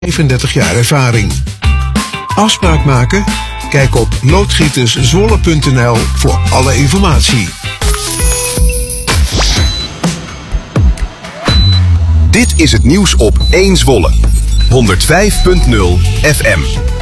35 jaar ervaring. Afspraak maken? Kijk op loodgieterszwolle.nl voor alle informatie. Dit is het nieuws op 1 Zwolle. 105.0 FM.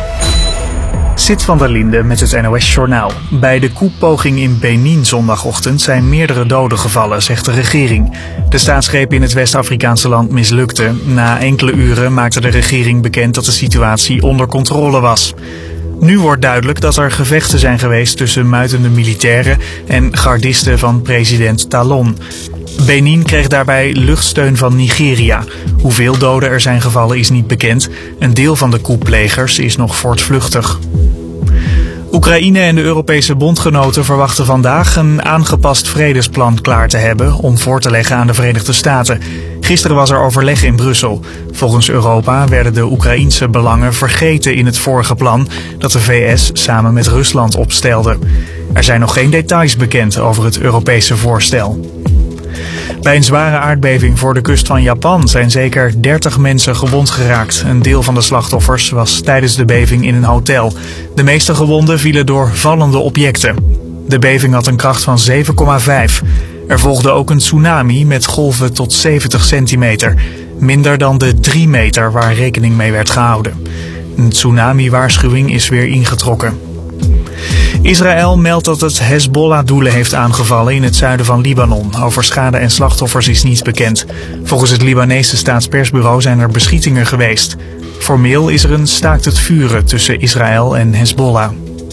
Sid van der Linde met het NOS-journaal. Bij de koepoging in Benin zondagochtend zijn meerdere doden gevallen, zegt de regering. De staatsgreep in het West-Afrikaanse land mislukte. Na enkele uren maakte de regering bekend dat de situatie onder controle was. Nu wordt duidelijk dat er gevechten zijn geweest tussen muitende militairen en gardisten van president Talon. Benin kreeg daarbij luchtsteun van Nigeria. Hoeveel doden er zijn gevallen is niet bekend. Een deel van de koeplegers is nog voortvluchtig. Oekraïne en de Europese bondgenoten verwachten vandaag een aangepast vredesplan klaar te hebben om voor te leggen aan de Verenigde Staten. Gisteren was er overleg in Brussel. Volgens Europa werden de Oekraïense belangen vergeten in het vorige plan dat de VS samen met Rusland opstelde. Er zijn nog geen details bekend over het Europese voorstel. Bij een zware aardbeving voor de kust van Japan zijn zeker 30 mensen gewond geraakt. Een deel van de slachtoffers was tijdens de beving in een hotel. De meeste gewonden vielen door vallende objecten. De beving had een kracht van 7,5. Er volgde ook een tsunami met golven tot 70 centimeter. Minder dan de 3 meter waar rekening mee werd gehouden. Een tsunami-waarschuwing is weer ingetrokken. Israël meldt dat het Hezbollah-doelen heeft aangevallen in het zuiden van Libanon. Over schade en slachtoffers is niets bekend. Volgens het Libanese staatspersbureau zijn er beschietingen geweest. Formeel is er een staakt het vuren tussen Israël en Hezbollah.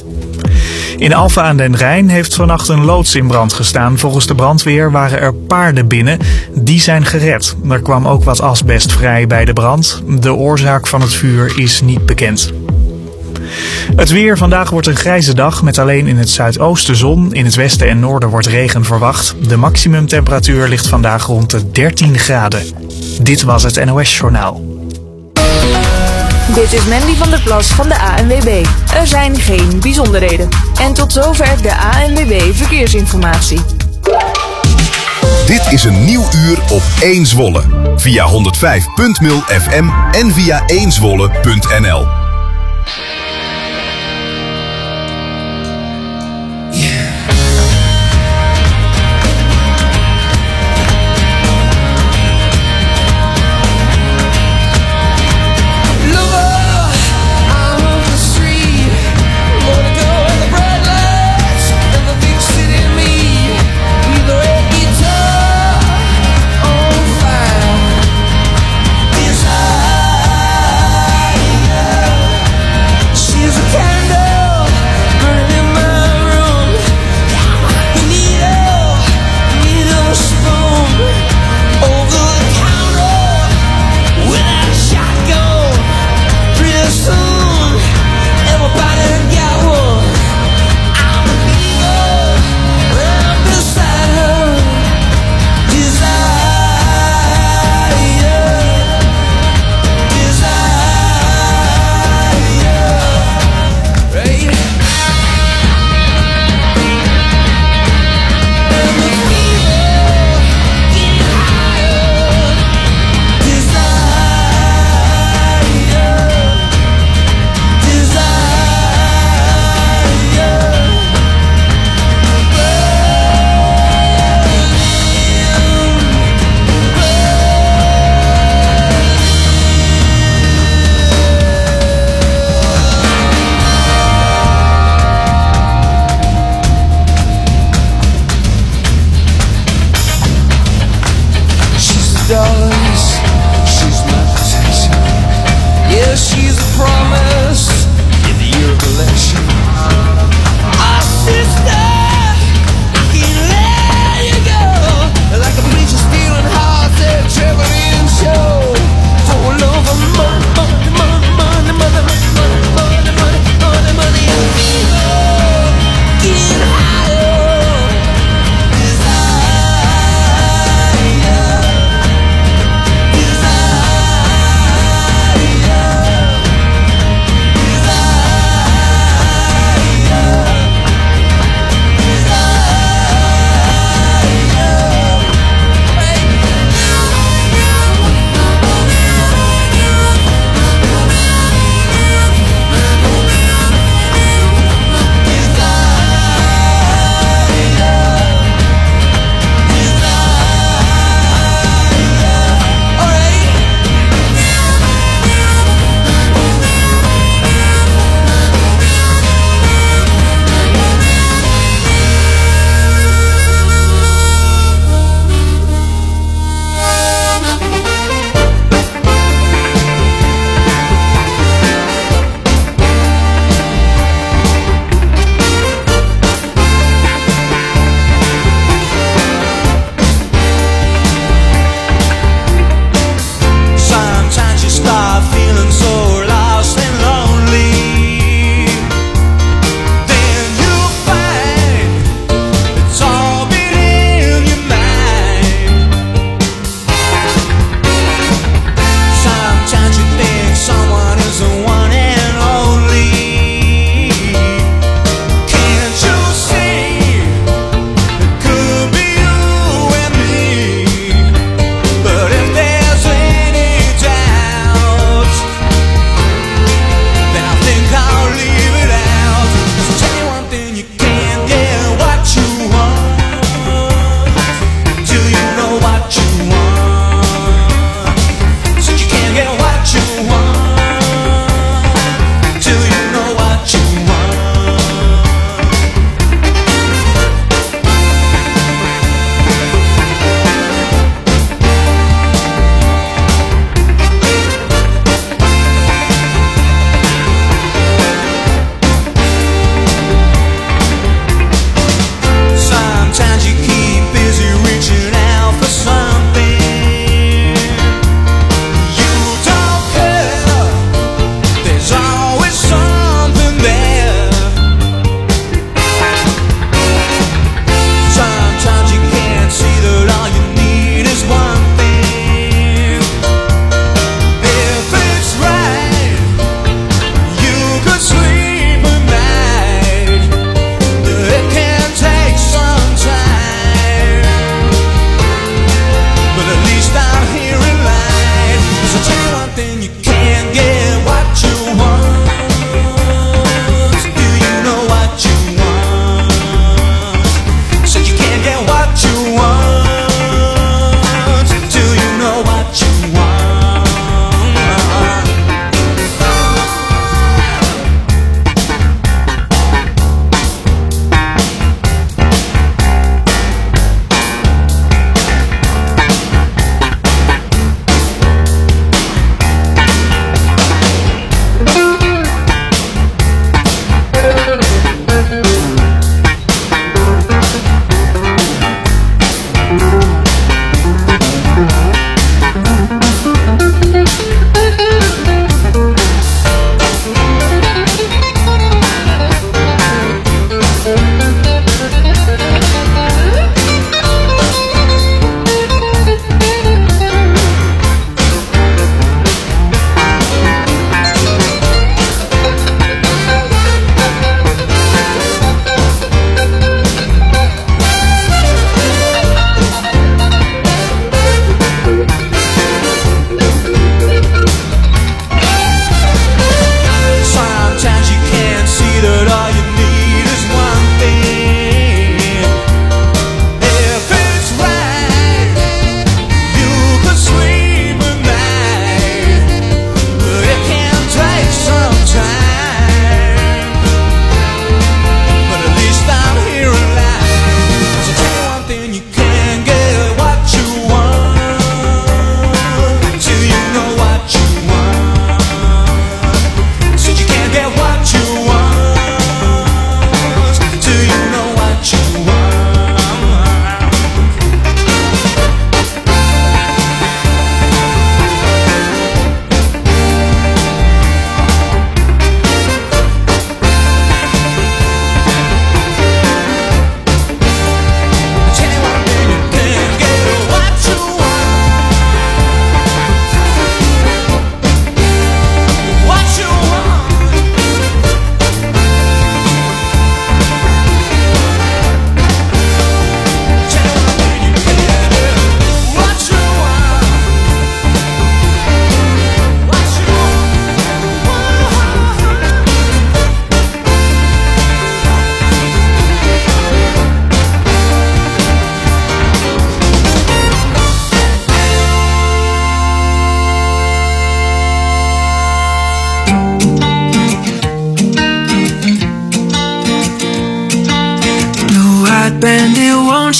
In Alphen aan den Rijn heeft vannacht een loods in brand gestaan. Volgens de brandweer waren er paarden binnen. Die zijn gered. Er kwam ook wat asbest vrij bij de brand. De oorzaak van het vuur is niet bekend. Het weer. Vandaag wordt een grijze dag met alleen in het zuidoosten zon. In het westen en noorden wordt regen verwacht. De maximumtemperatuur ligt vandaag rond de 13 graden. Dit was het NOS-journaal. Dit is Mandy van der Plas van de ANWB. Er zijn geen bijzonderheden. En tot zover de ANWB Verkeersinformatie. Dit is een nieuw uur op 1 Zwolle. Via 105.0 FM en via 1zwolle.nl. Desire.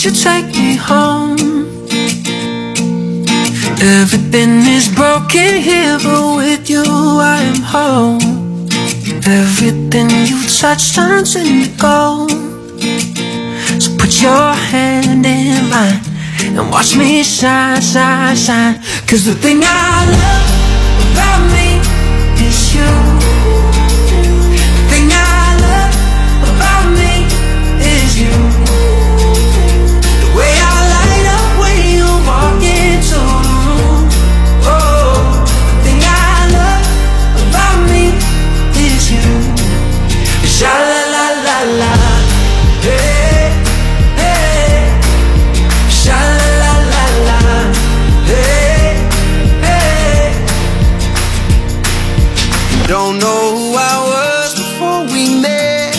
you take me home? Everything is broken here, but with you I am home. Everything you touch turns into gold. So put your hand in mine and watch me shine, shine, shine. 'Cause the thing I love about me is you. The thing I love about me is you. The way I light up when you walk into the room. Oh, the thing I love about me is you. Sha la la la la, hey, hey. Sha la la la la, hey, hey. Don't know who I was before we met.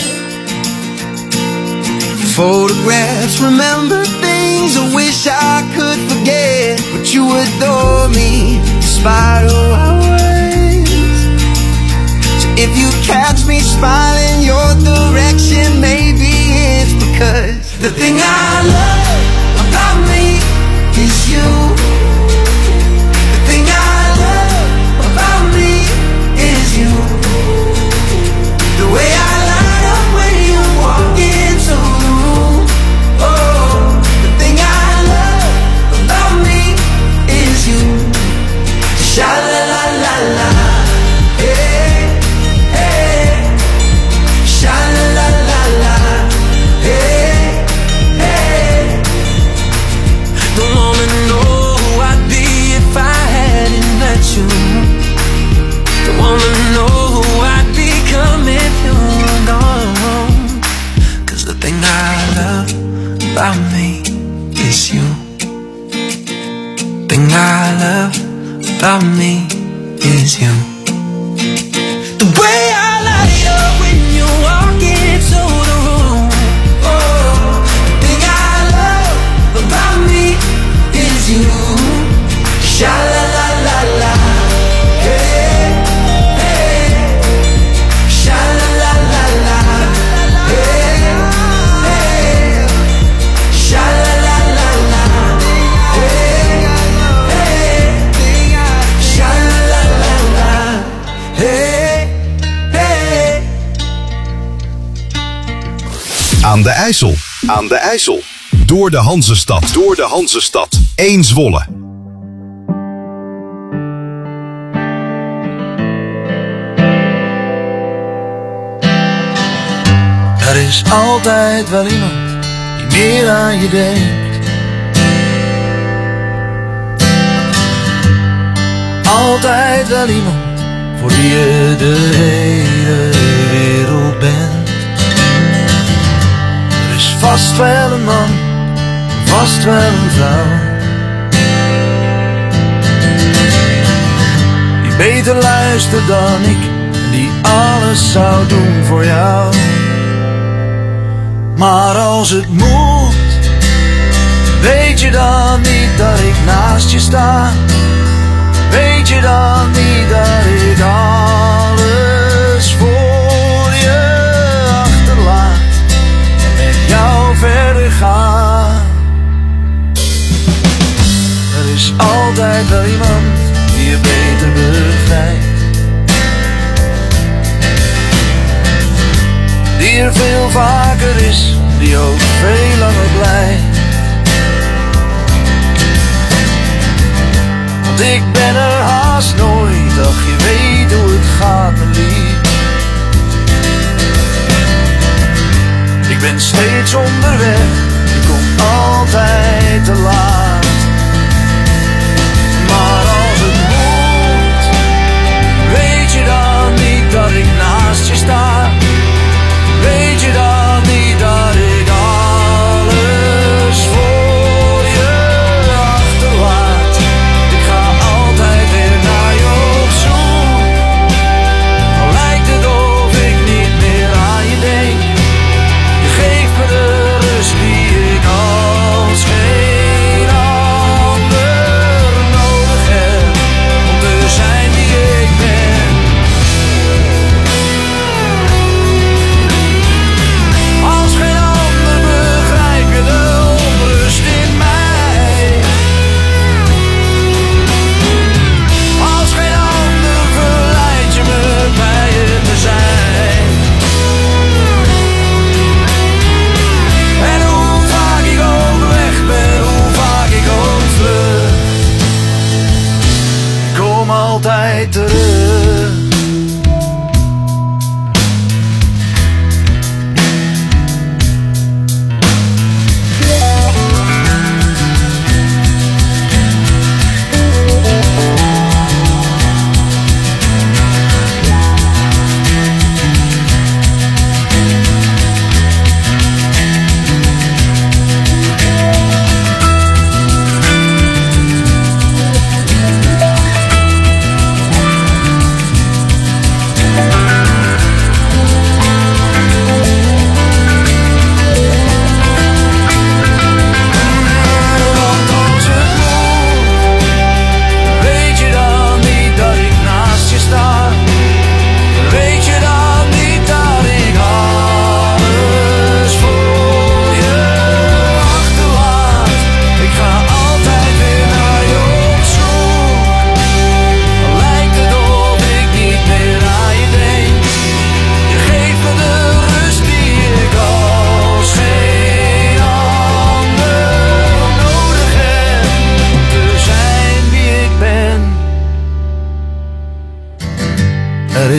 Photographs, remember things I wish I could forget. But you adore me despite who I was. So if you catch me smiling your direction, maybe it's because the thing I love about me is you. The thing I love about me is you. The way I light up when you walk into the room. Oh, the thing I love about me is you. Sha la la la la, hey, hey. Sha la la la la, hey, hey. Don't wanna know who I'd be if I hadn't met you. Don't wanna know who I'd become if you were gone. 'Cause the thing I love about me is you. The thing I love about me is you. The way I light up when you walk into the room. Oh, the thing I love about me is you. Sha la la la la, hey, hey. Sha la la la la, hey, hey. Sha la la la la, hey, hey. Sha la la la la, hey, hey. Aan de IJssel. Aan de IJssel. Door de Hanzestad. Door de Hanzestad. 1 Zwolle. Er is altijd wel iemand die meer aan je denkt. Altijd wel iemand voor wie je de hele wereld bent. Er is vast wel een man, vast wel een vrouw, die beter luistert dan ik en die alles zou doen voor jou. Maar als het moet, weet je dan niet dat ik naast je sta? Weet je dan niet dat ik alles voor je achterlaat en met jou verder ga? Er is altijd wel iemand die je beter begrijpt, die er veel vaker is, die ook veel langer blijft. Want ik ben er haast nooit, ach je weet hoe het gaat mijn lief. Ik ben steeds onderweg, ik kom altijd te laat. Maar als het moet, weet je dan niet dat ik naast je sta? Weet je dan niet dat ik alles voor je achterlaat? Ik ga altijd weer naar je op zoek, al lijkt het of ik niet meer aan je denk. Je geeft me de rust die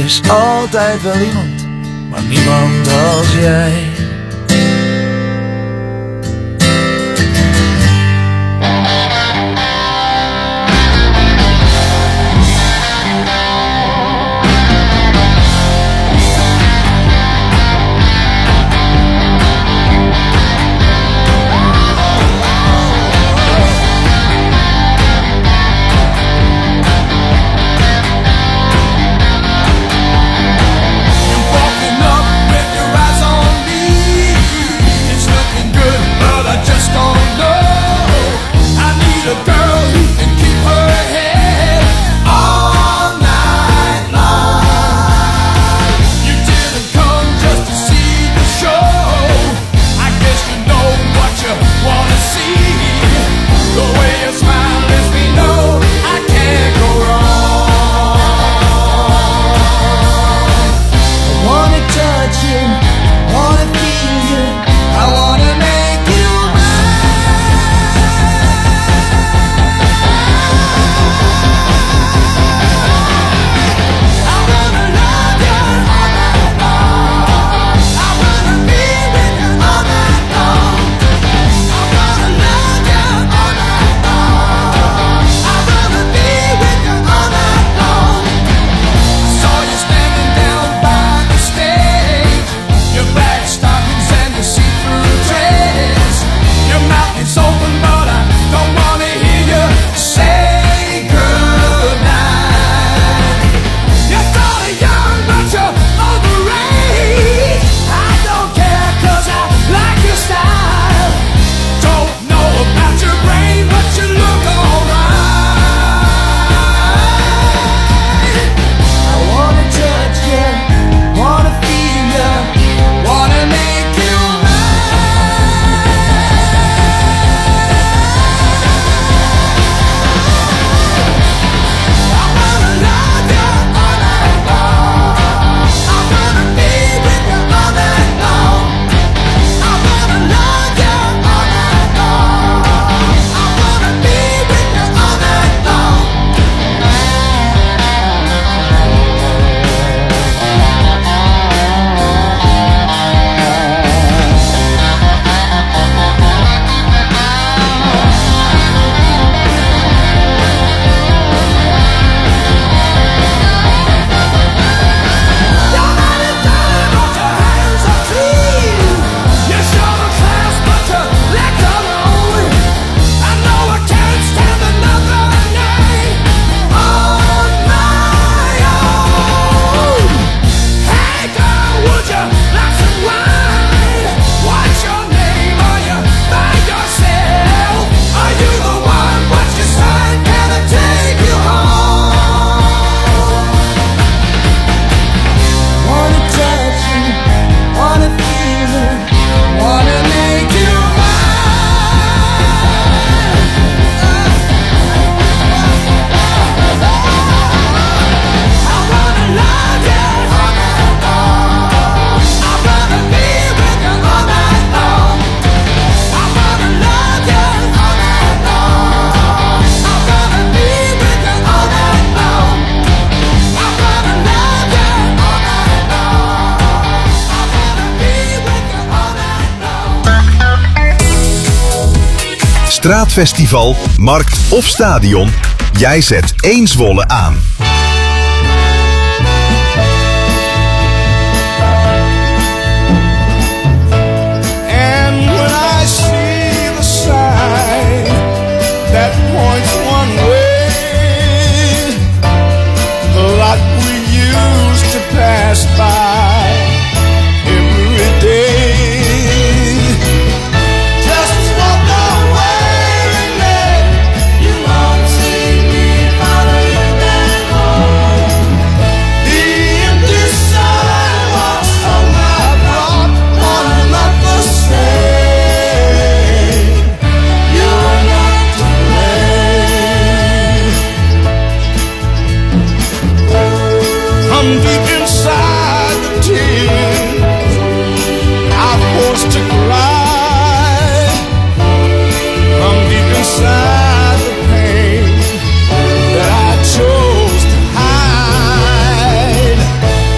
is altijd wel iemand, maar niemand als jij. Straatfestival, markt of stadion, jij zet 1 Zwolle aan. And when I see the sign that points one way, the lot we used to pass by every day. Deep inside the tears I forced to cry, from deep inside the pain that I chose to hide.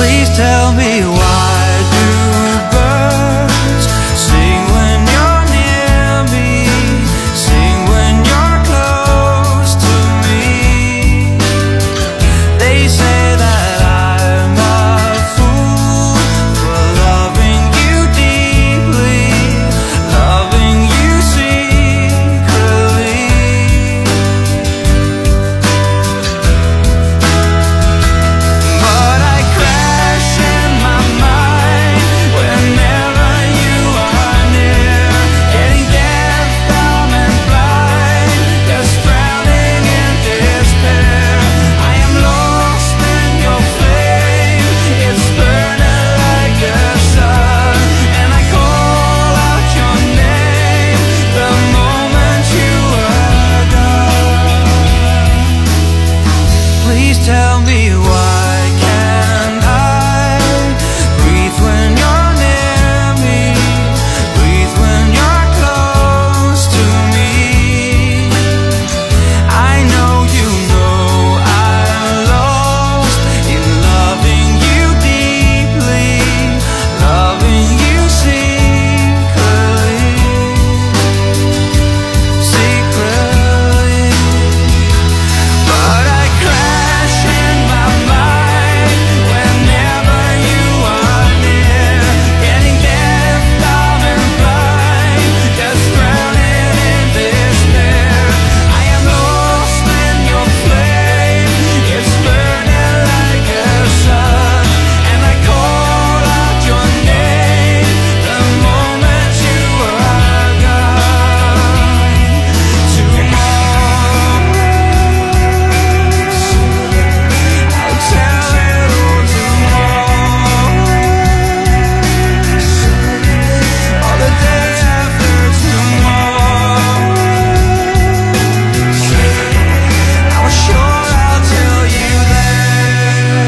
Please tell me why do birds sing when you're near me, sing when you're close to me? They say that I'm a fool for loving you deeply, loving you secretly. But I crash in my mind whenever you are near, getting deaf, dumb and blind, just drowning in despair. I am lost in your flame, it's burning like the sun, and I call out your name the moment you are gone. Please tell me why can't I breathe when you're near me, breathe when you're close to me? I know you know I'm lost in loving you deeply, loving you secretly, secretly. But I crash in my mind whenever you are near, getting deaf, dumb and blind, just drowning in despair. I am lost in your flame, it's burning like a sun, and I call out your name the moment you are gone. Tomorrow I'll tell it all tomorrow, or the day after tomorrow. I'm sure I'll tell you then.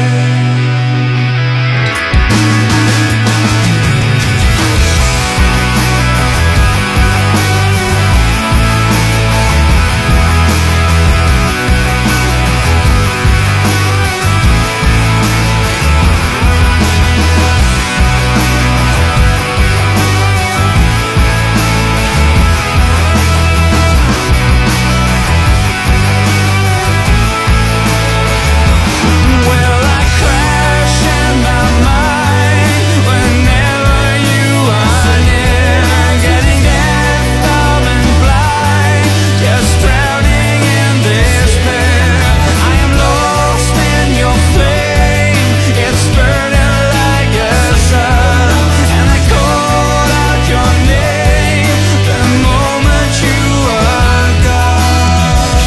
Well, I crash in my mind whenever you are near, getting deaf, dumb and blind, just drowning in despair. I am lost in your flame, it's burning like a sun, and I call out your name the moment you are gone.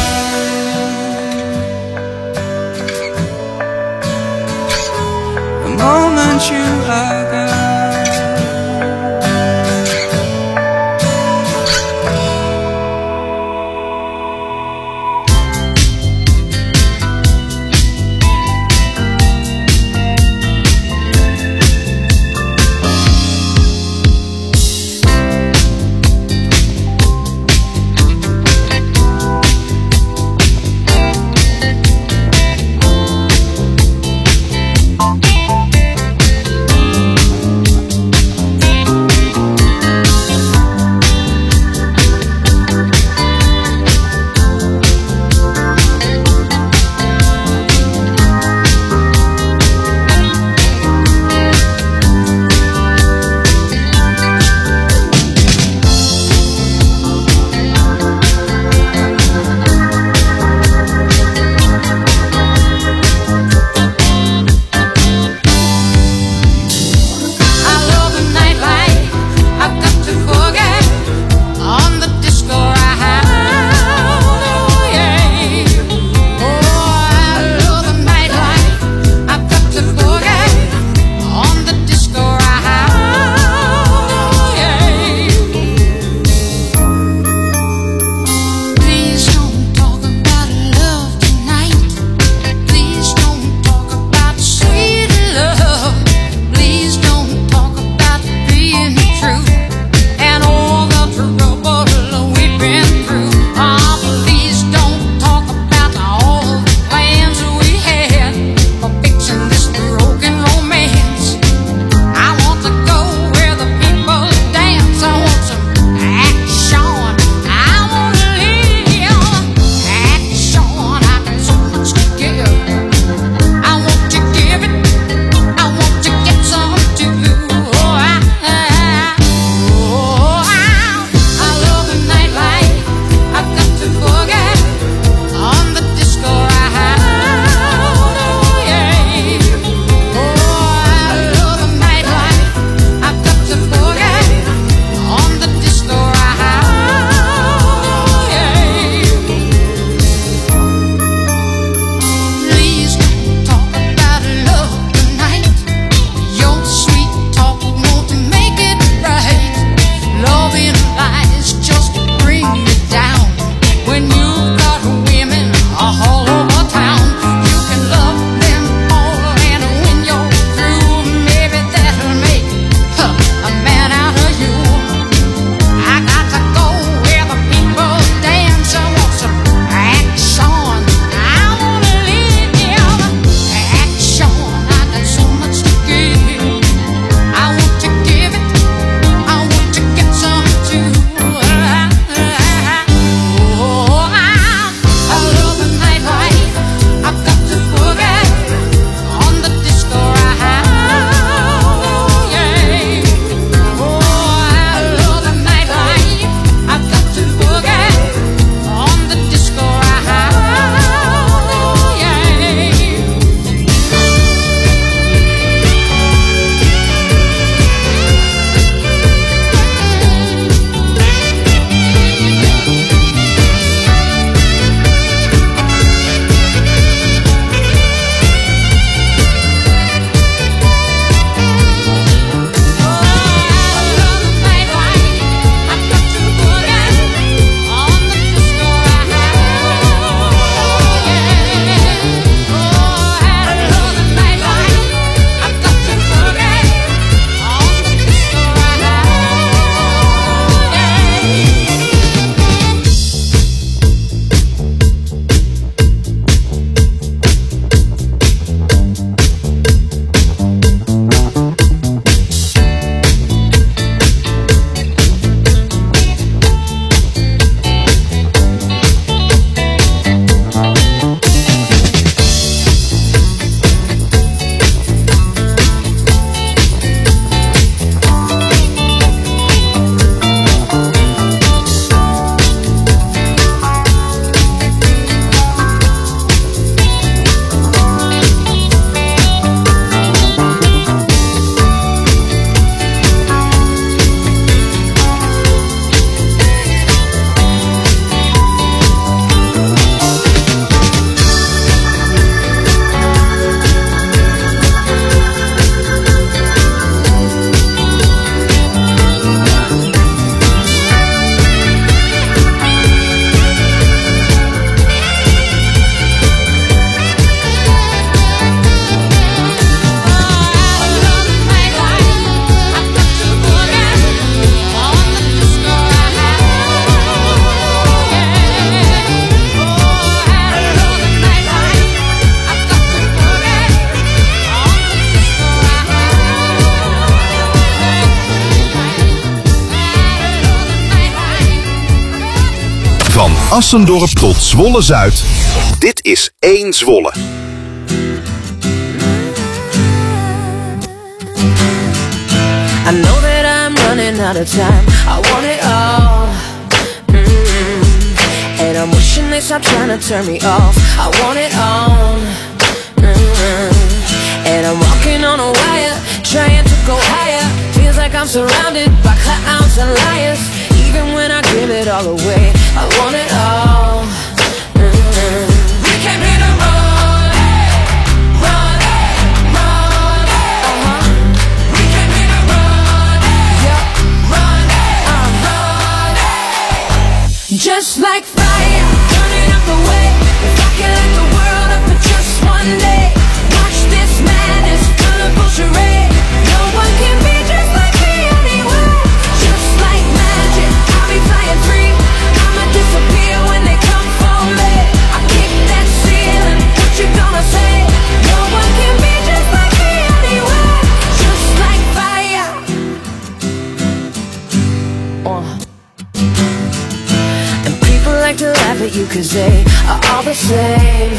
The moment you are gone. Assendorp tot Zwolle-Zuid. Dit is 1 Zwolle. I know that I'm running out of time. I want it all. And I'm wishing they stop trying to turn me off. I want it all. And I'm walking on a wire, trying to go higher. Feels like I'm surrounded by clowns and liars. Even when I give it all away, I want it all. We came here to run it, run it, run it. We came here to run it, yeah, run it, run it. Just like fire, burning up the way. If I can light the world up for just one day, watch this madness, colorful charade. No one can be just like me anywhere. Just like magic, I'll be flying free. I'ma disappear when they come for me. I kick that ceiling, what you gonna say? No one can be just like me anywhere. Just like fire. And people like to laugh at you 'cause they are all the same.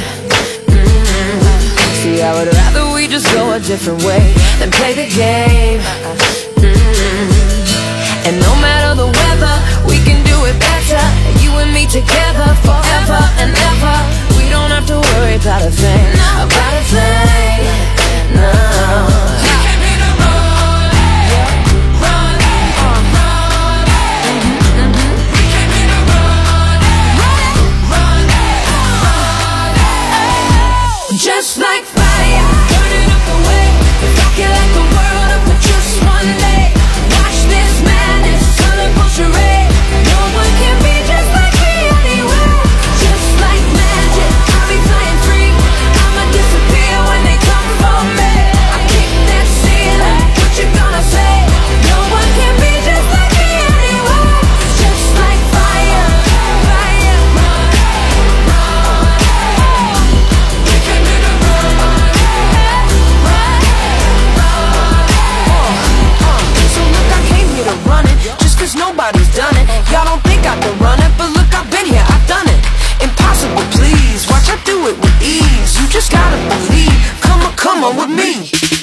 See, I would rather we just go a different way than play the game. And no matter the weather, we can do it better. You and me together forever and ever. We don't have to worry about a thing, about a thing. No. Just like fire, burning up the way. If I can light the world up for just one day, watch this madness, colorful charade. No one can be just like me anywhere. Just like magic, I'll be flying free. I'ma disappear when they come for me. I kick that ceiling, what you gonna say? No one can be just like me anywhere. Just like fire, fire, run, run. We can do the run, so look, I came here to run it, just 'cause nobody's done it. Y'all don't think I can run it, but look, I've been here, I've done it. Impossible, please, watch I do it with ease. You just gotta believe, come on with me.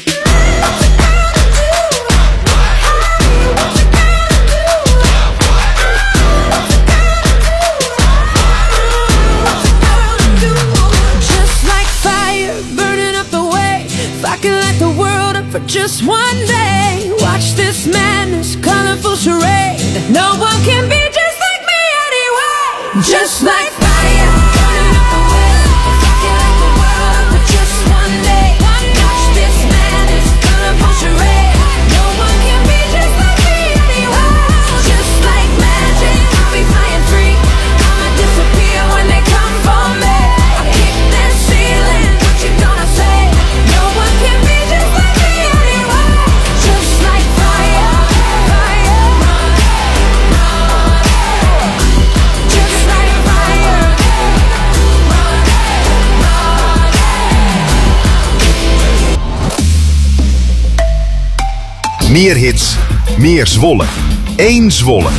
Just like fire, burning up the way. If I can light the world up for just one day, watch this madness, colorful charade. No one can be just like me anyway. Just like fire, burning up the way. If I can light the world up for just one day, watch this madness, colorful charade. No one can be just like me anyway. Just like magic, I'll be flying free. I'ma disappear when they come for me. I kick that ceiling, what you gonna say? No one can be just like me anyway. Just like fire, fire, run, run. Just like fire, run, run. Meer hits, meer Zwolle. 1 Zwolle.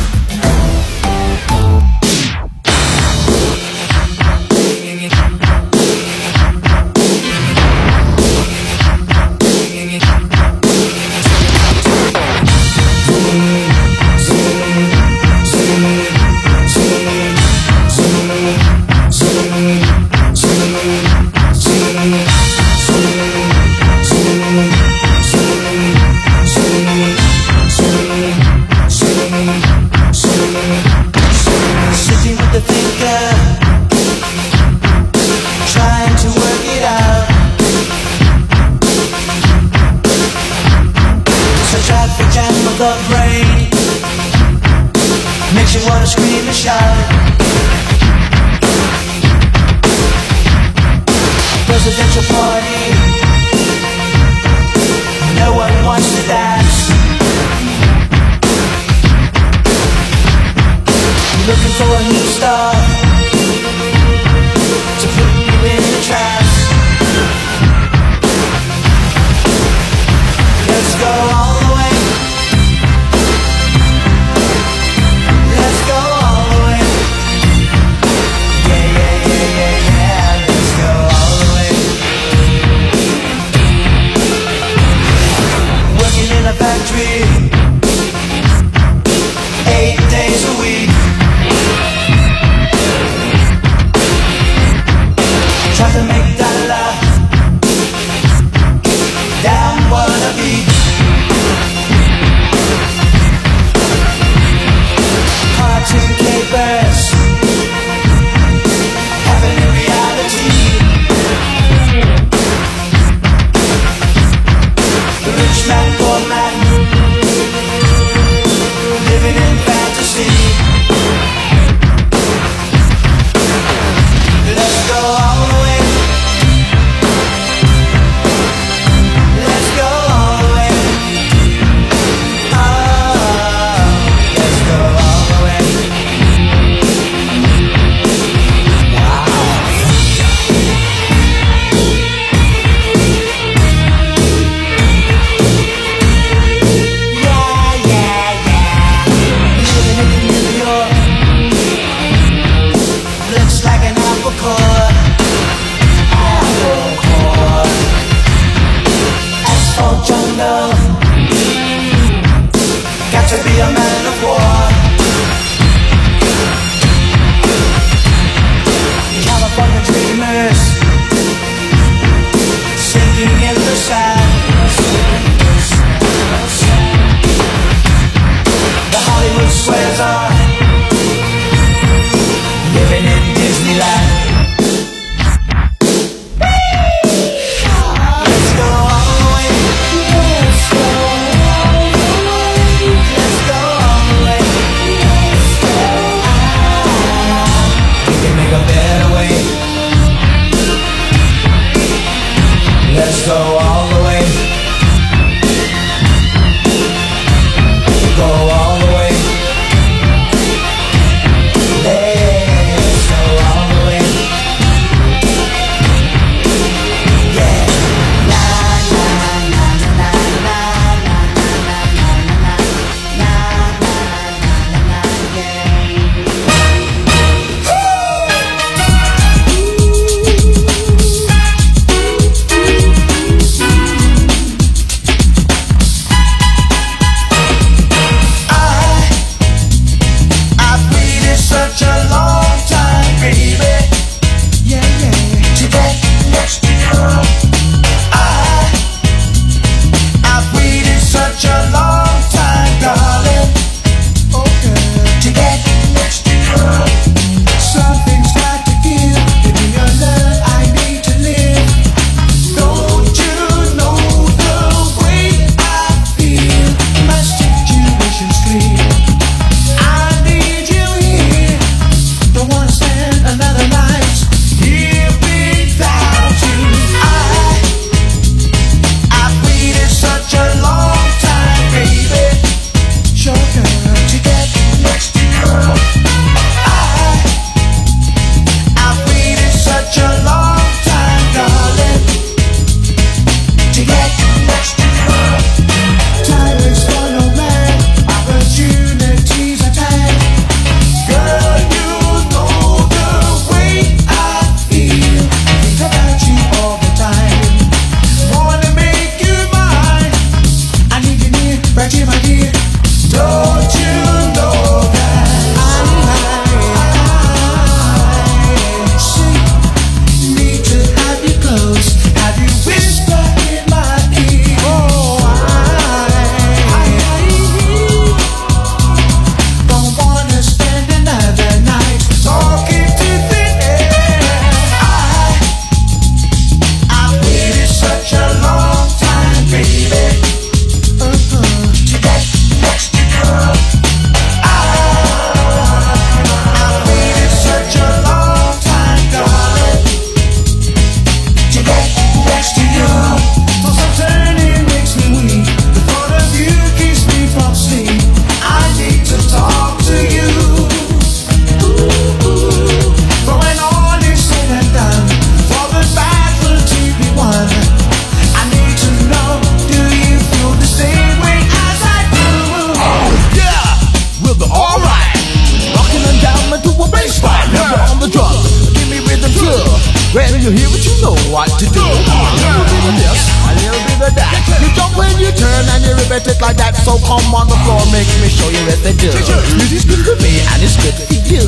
you hear what you know what to do. A little bit of this, a little bit of that. You jump when you turn and you repeat it like that. So come on the floor, make me show you what they do. Music's good for me and it's good for you.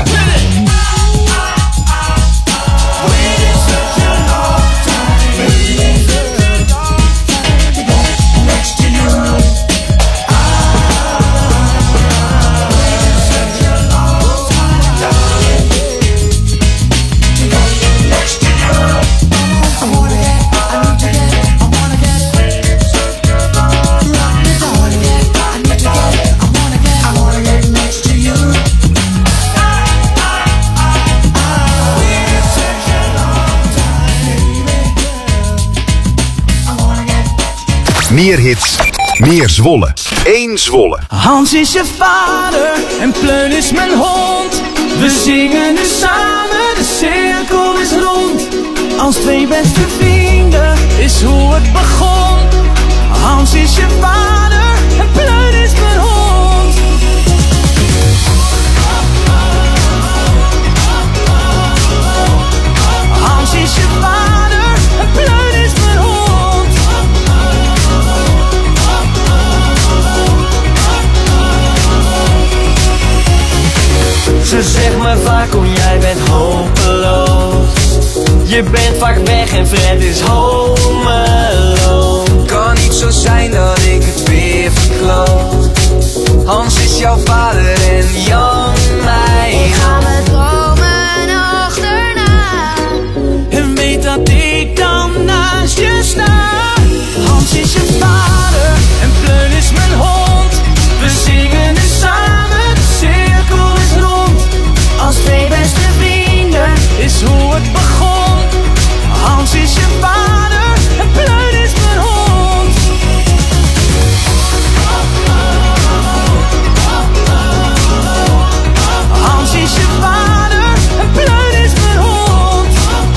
Waiting such a long time, waiting such a long time to get next to you. Waiting such a long time, darling, to get next to you. I wanna get, I need to get, I wanna get. Rock me, darling, I need to get, I wanna get next to you. Meer hits, meer Zwolle. Eén Zwolle. Hans is je vader en Pleun is mijn hond. We zingen nu samen, de cirkel is rond. Als twee beste vrienden is hoe het begon. Hans is je vader en Pleun is mijn hond. Hans is je vader en Pleun is mijn hond. Ze zegt me vaak, kom jij bent hopeloos. Je bent vaak weg en Fred is home alone. Kan niet zo zijn dat ik het weer verkloot. Hans is jouw vader en Jan mij. Ik ga met dromen achterna. En weet dat ik dan naast je sta. Hans is je vader en Pleun is mijn hond. We zingen nu samen, de cirkel is rond. Als twee beste vrienden Is hoe het begon. Hans is je vader en Pleun is mijn hond. Hans is je vader en Pleun is mijn hond.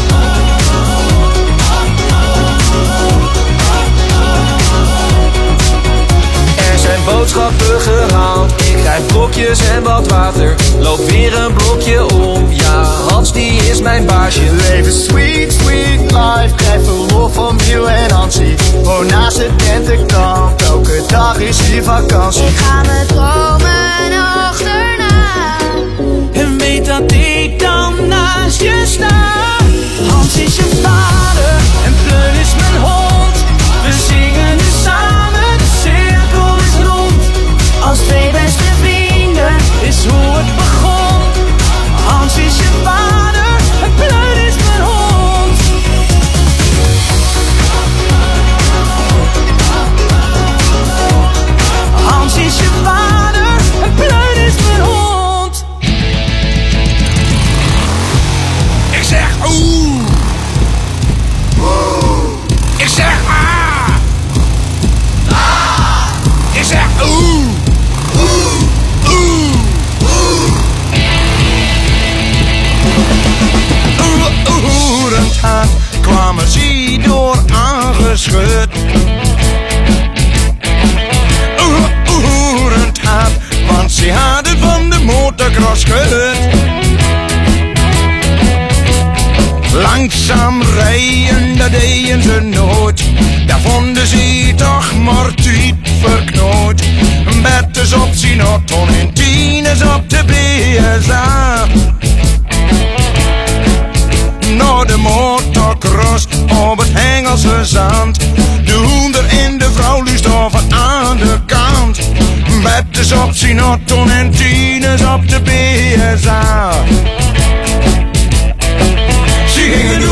Er zijn boodschappen gehaald. Ik krijg blokjes en wat water. Loop weer een blokje om. Ja, Hans die is mijn baasje. Leven sweet, sweet life. Krijg verlof van Biel en Hansie. Woon naast de tentenkamp. Elke dag is hier vakantie. Ik ga met dromen achterna. En weet dat ik dan naast je sta. Hans is je vader en Pleun is mijn hond. We zingen nu samen, de cirkel is rond. Als twee beste vrienden Is hoe het begon. Hans is je vader en Pleun is mijn hond. Hans is je vader en Pleun is mijn hond. Ik zeg oeh. schut. Oerend hard, want ze hadden van de motocross gehoord. Langzaam rijden, dat deden ze nooit. Daar vonden ze toch maar tijd verknoot. Betters op zijn auto en tieners op de BSA. Naar de motocross op het Engelse zand. De hoender en de vrouw luist over aan de kant. Betters op zijn auto en tieners op de BSA. Ze gingen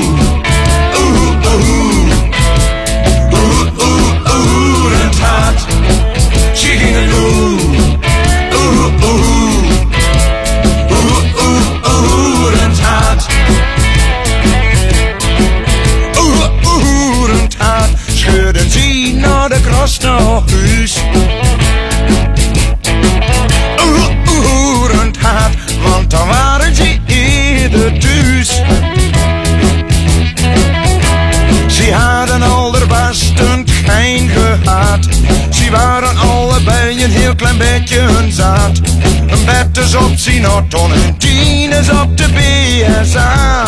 oerend hard. Ze gingen oerend hard. Oerend hard. Scheurden ze naar de cross naar huis. Oerend hard, want dan waren ze eerder thuis. Ze hadden allerbest een gein gehad. Ze waren allebei een heel klein beetje hun zaad. Een betters op zijn auto en tieners op de BSA.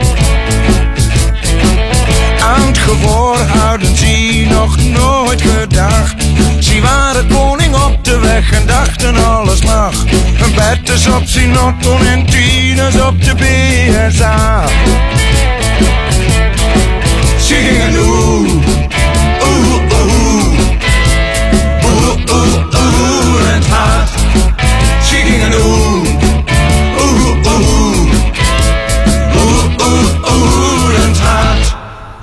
Aan het gevoel hadden ze nog nooit gedacht. Ze waren koning op de weg en dachten alles mag. Een betters op zijn auto en tieners op de BSA. Ze gingen oerend hard. Ze gingen oerend hard.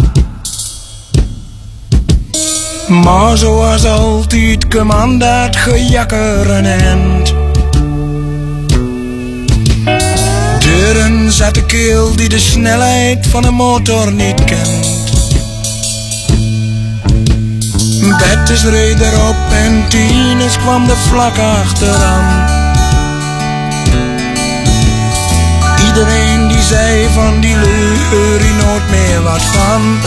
Maar zoals altijd kwam dat gejakker een eind. Deuren zat de keel die de snelheid van een motor niet kent. Betters reed erop en tieners kwam er vlak achteraan. Iedereen die zei van die leur hier nooit meer wat van.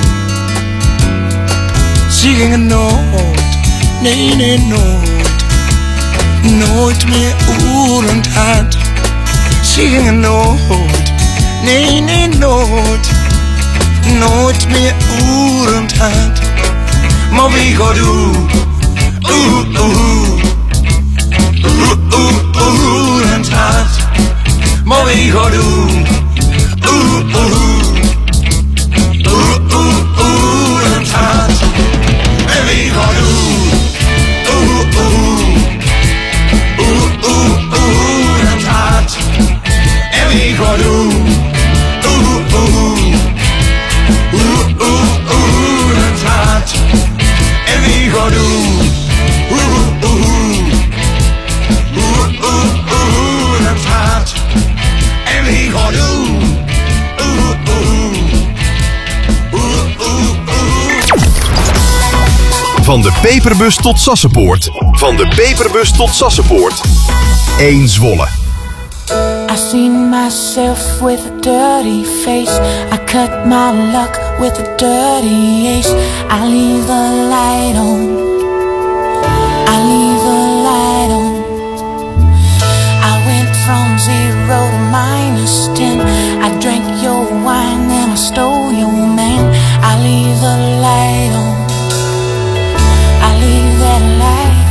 Ze gingen nooit, nee nooit, nooit meer oerend hard. Ze gingen nooit, nee nooit, nooit meer oerend hard. Maar wie gaat oerend hard. Maar wie gaat oerend hard. En wie gaat oerend hard. En wie gaat oerend hard. En wie gaat oerend hard. En wie gaat Van de Peperbus tot Sassenpoort. Van de Peperbus tot Sassenpoort. 1 Zwolle. I seen myself with a dirty face. I cut my luck with a dirty ace. I leave the light on. I leave the light on. I went from 0 to -10. I drank your wine and I stole your man. I leave the light on. I leave that light on.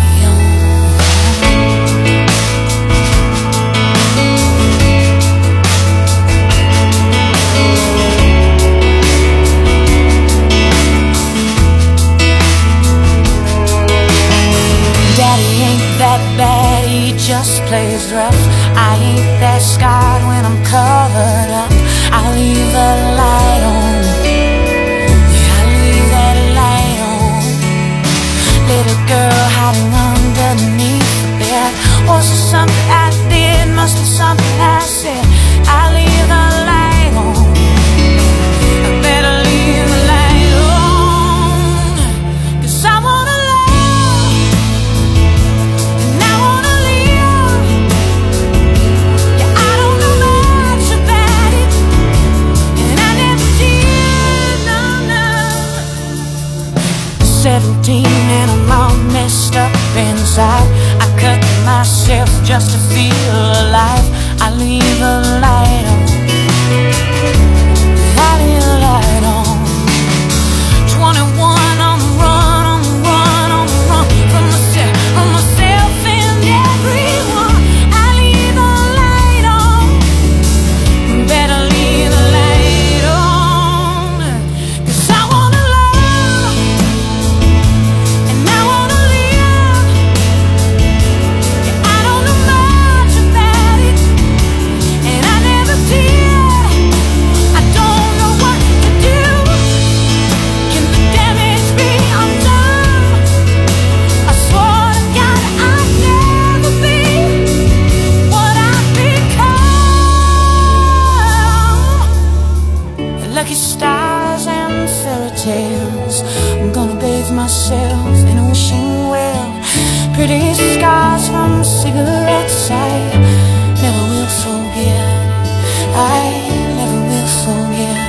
17 and I'm all messed up inside. I cut myself just to feel alive. I leave the light on. I leave the light on. 21 on the run, on the run, on the run from myself and everyone. I leave the light on. Better leave the light on. 'Cause I wanna love and I wanna live. I don't know much about it and I never did. I don't know what to do. Can the damage be undone? I swore to God I'd never be what I've become. Lucky stars and fairy tales. I'm gonna bathe myself in a wishing well. Pretty scars from cigarettes I never will forget. I never will forget.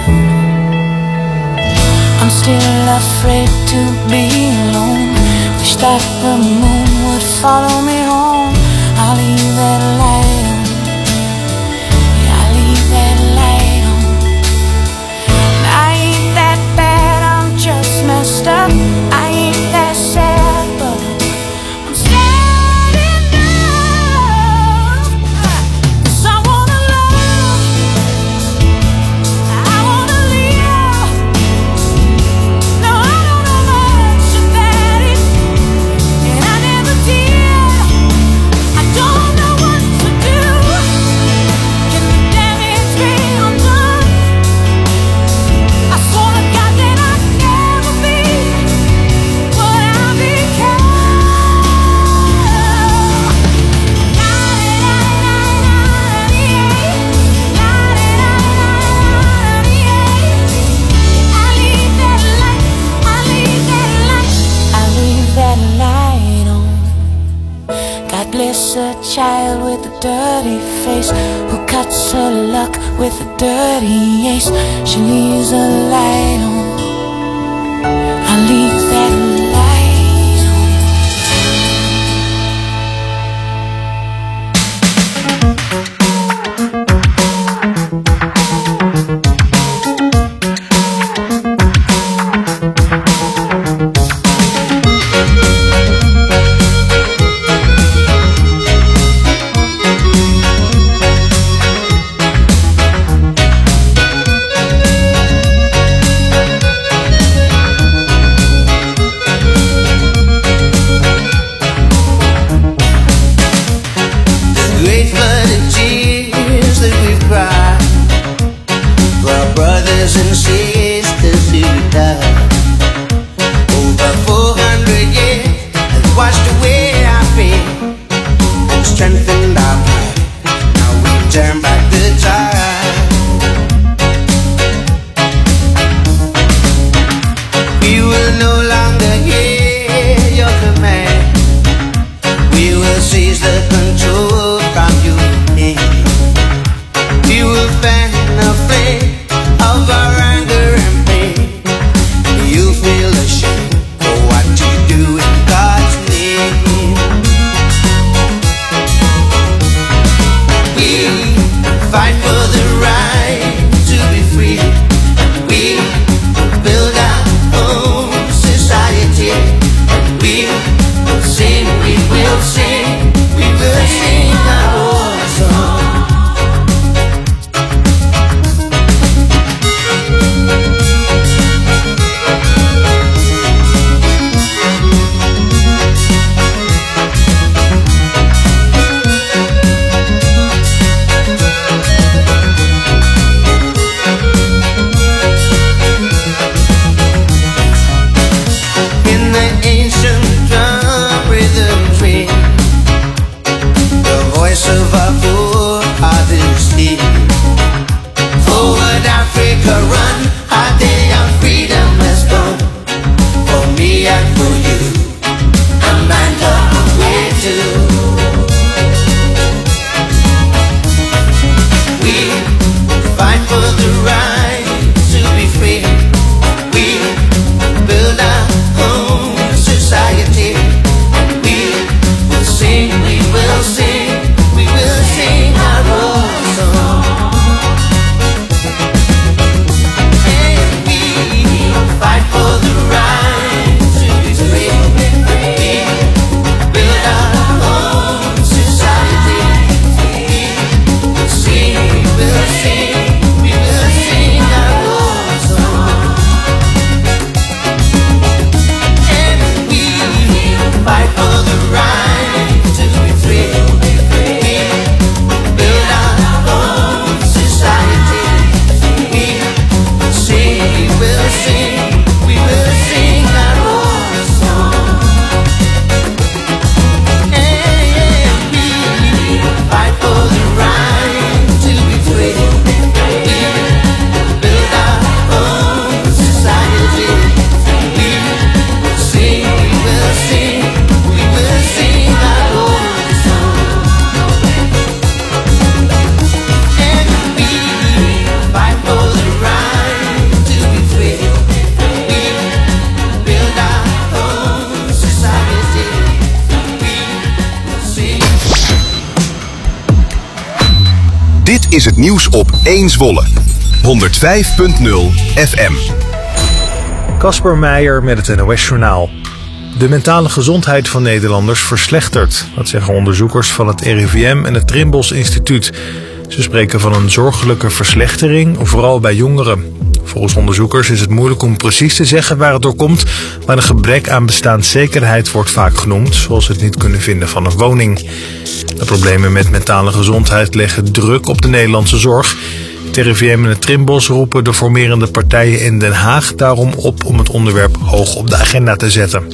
I'm still afraid to be alone. Wish that the moon would follow me home. I'll leave that light on. Yeah, I'll leave that light on. And I ain't that bad, I'm just messed up. I ain't that sad, but I'm sad enough. 'Cause I wanna love, I wanna live. No, I don't know much about it, and I never did. I don't know what to do. Can the damage be undone? I swore to God that I'd never be what I become. I leave that light on. God bless a child with a dirty face who cuts her luck with a dirty ace. She leaves a light on. I leave that light on. is het nieuws op 1 Zwolle. 105.0 FM. Casper Meijer met het NOS-journaal. De mentale gezondheid van Nederlanders verslechtert. Dat zeggen onderzoekers van het RIVM en het Trimbos Instituut. Ze spreken van een zorgelijke verslechtering, vooral bij jongeren. Volgens onderzoekers is het moeilijk om precies te zeggen waar het door komt, maar een gebrek aan bestaanszekerheid wordt vaak genoemd, zoals het niet kunnen vinden van een woning. De problemen met mentale gezondheid leggen druk op de Nederlandse zorg. Het RIVM en het Trimbos roepen de formerende partijen in Den Haag daarom op om het onderwerp hoog op de agenda te zetten.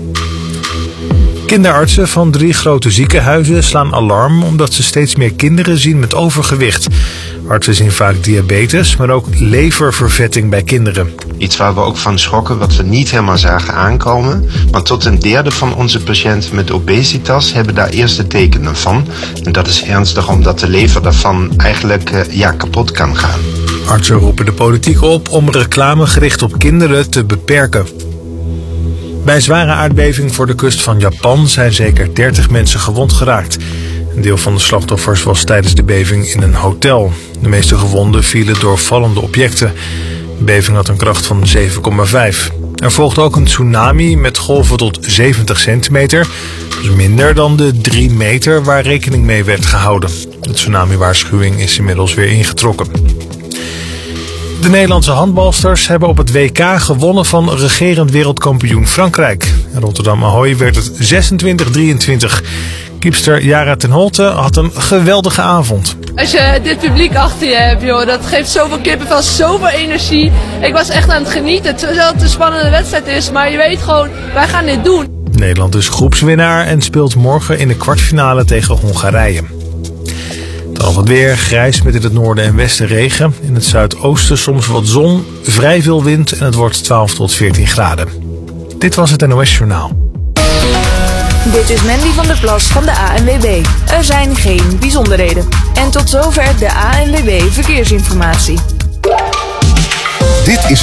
Kinderartsen van 3 grote ziekenhuizen slaan alarm omdat ze steeds meer kinderen zien met overgewicht. Artsen zien vaak diabetes, maar ook leververvetting bij kinderen. Iets waar we ook van schrokken, wat we niet helemaal zagen aankomen. Want tot een derde van onze patiënten met obesitas hebben daar eerste tekenen van. En dat is ernstig omdat de lever daarvan eigenlijk kapot kan gaan. Artsen roepen de politiek op om reclame gericht op kinderen te beperken. Bij een zware aardbeving voor de kust van Japan zijn zeker 30 mensen gewond geraakt. Een deel van de slachtoffers was tijdens de beving in een hotel. De meeste gewonden vielen door vallende objecten. De beving had een kracht van 7,5. Er volgde ook een tsunami met golven tot 70 centimeter. Dat is minder dan de 3 meter waar rekening mee werd gehouden. De tsunami-waarschuwing is inmiddels weer ingetrokken. De Nederlandse handbalsters hebben op het WK gewonnen van regerend wereldkampioen Frankrijk. In Rotterdam Ahoy werd het 26-23. Kiepster Jara ten Holte had een geweldige avond. Als je dit publiek achter je hebt, joh, dat geeft zoveel kippenvel, zoveel energie. Ik was echt aan het genieten, terwijl het een spannende wedstrijd is. Maar je weet gewoon, wij gaan dit doen. Nederland is groepswinnaar en speelt morgen in de kwartfinale tegen Hongarije. Dan het weer, grijs met in het noorden en westen regen. In het zuidoosten soms wat zon, vrij veel wind en het wordt 12 tot 14 graden. Dit was het NOS Journaal. Dit is Mandy van der Plas van de ANWB. Er zijn geen bijzonderheden. En tot zover de ANWB Verkeersinformatie. Dit is